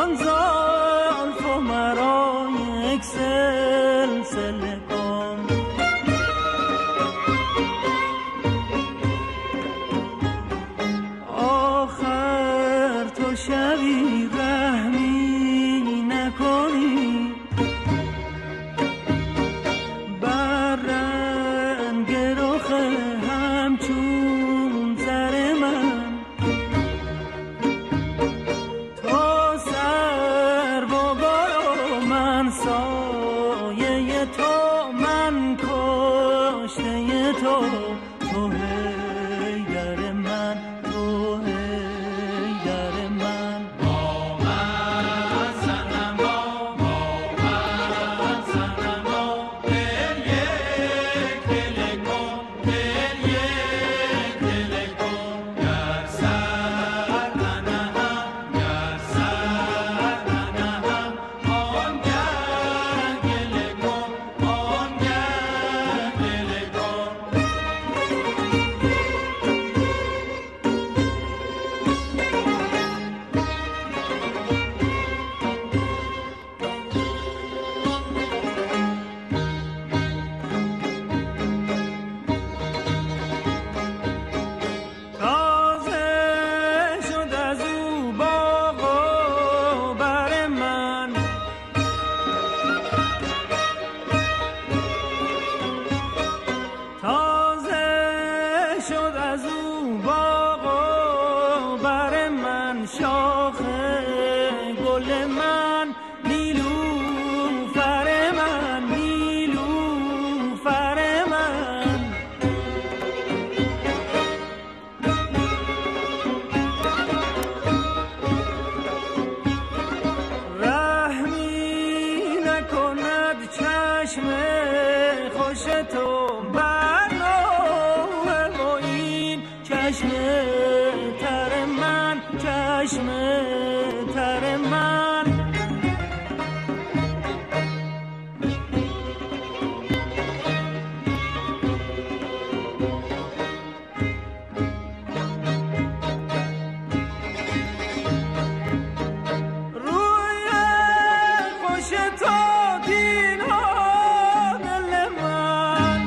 زان زلف و مرا یک سلسله کن. آخر تو شبی رحمی نکنی بر رنگ رخ همچون زر من. تو سر و گل و من سایه تو، من کشته تو، تو حیدر من، تو حیدر من. با من صنما، با من صنما، دل یک دل کن، دل یک دل کن. گر سر ننهم، گر سر ننهم، آنگه گله کن، آنگه گله کن. تازه شد از او باغ و بر من، تازه شد از او باغ و بر من. شاخ گل من، نیلوفر من، نیلوفر من. رحمی نکند چشم خوش تو بر نوح و این چشم تر من، چشم تر من. روی خوش تو دین ها دل من،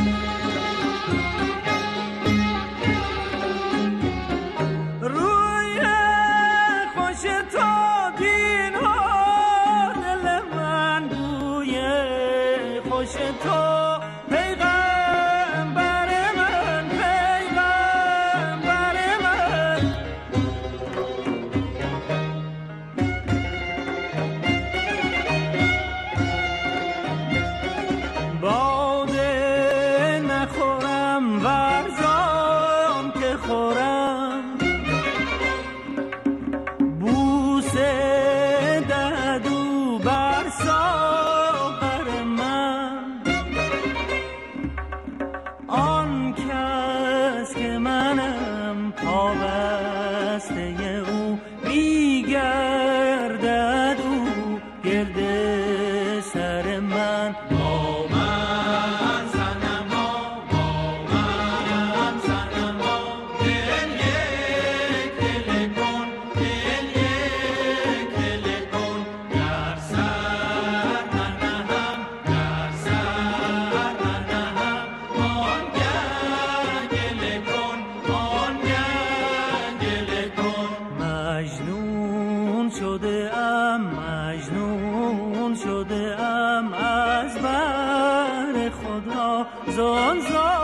روی خوش تو دین ها دل من. بوی خوش تو پیغمبر من، پیغمبر من. باده نخورم ورزان که خورم، بوسه دهدو بر ساغر من. آن کس که منم پابسته او، میگردد او گرد سر من. با من صنما، با من صنما، دل یک دل کن، دل یک دل کن. گر سر ننهم، گر سر ننهم، آنگه گله کن، آنگه گله کن. مجنون شده ام، مجنون شده ام از بر خدا زان زان